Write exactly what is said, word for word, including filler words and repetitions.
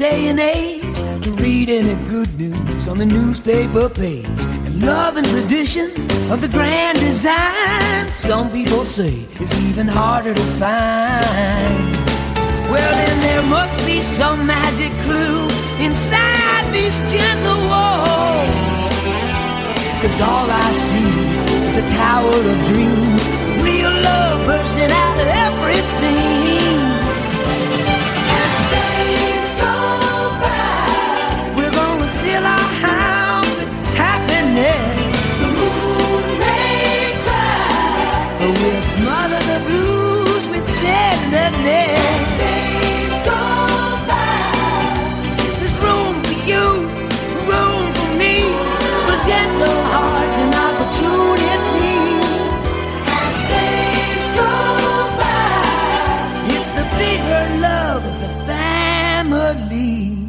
day and age to read any good news on the newspaper page. And love and tradition of the grand design, some people say, is even harder to find. Well, then there must be some magic clue inside these gentle walls, 'cause all I see is a tower of dreams, real love bursting out of every scene. As days go by, we're gonna fill our house with happiness. The moon may cry, but we'll smother the blues with tenderness. As days go by, there's room for you, room for me, for gentle hearts and opportunity. As days go by, it's the bigger love of the family.